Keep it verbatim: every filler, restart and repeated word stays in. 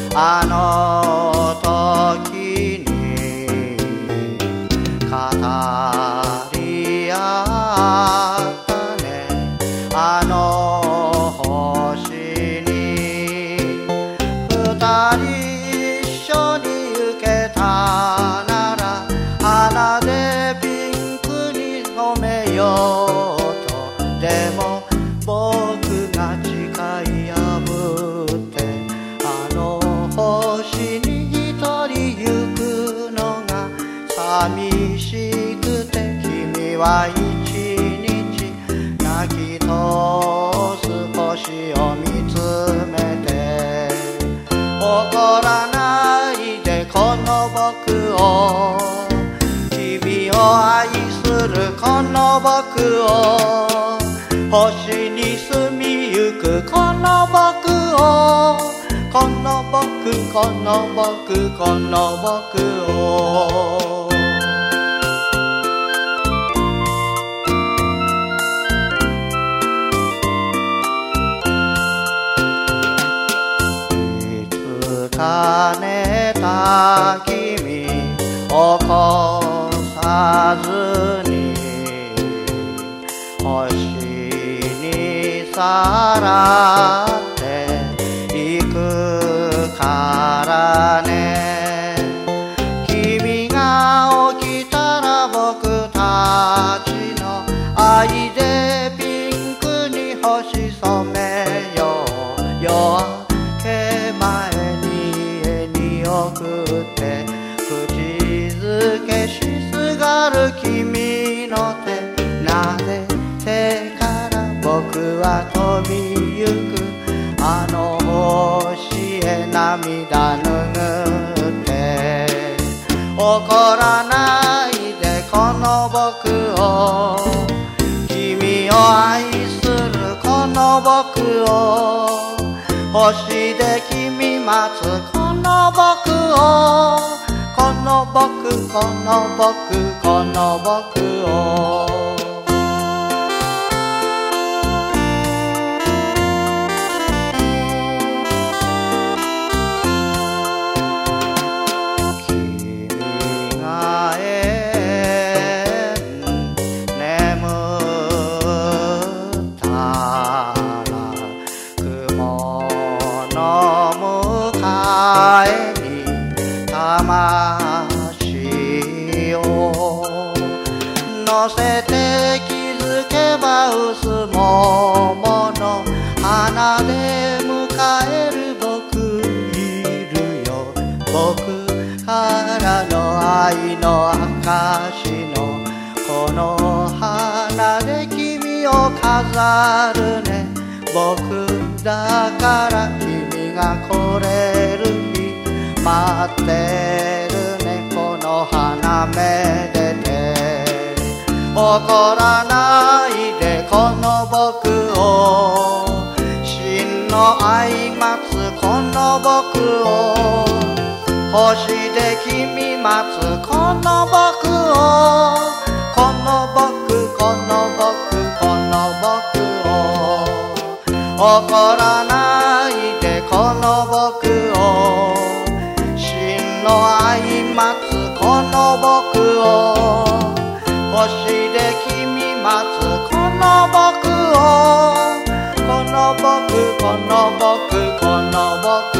あの時に語り合ったね。あの星に二人一緒に行けたなら、花でピンクに染めようと。でも僕が誓い破ってあの星に一人行くのが寂しくて、君は一日泣き通す星を見つめて、怒らないでこの僕を、君を愛するこの僕を、星に住みゆくこの僕を、この僕この僕この僕を。いつか寝た君起こさずに、星にさらっていくからね。君が起きたら僕たちの愛でピンクに星染めよう。夜明け前に家に送って口づけしすがる君の手なでてから僕は飛びゆく。あの星へ涙拭って怒らないでこの僕を、君を愛するこの僕を、星で君待つこの僕を、この僕この僕この僕を。魂を乗せて気づけば薄桃の花で迎える僕いるよ。僕からの愛の証のこの花で君を飾るね。僕だから君が来れる日待ってるね。この花めでて怒らないでこの僕を、真の愛待つこの僕を、星で君待つこの僕を、この僕この僕この僕を、怒らないでこの僕を、真の愛待つこの僕を、星で君待つこの僕を、この僕この僕この僕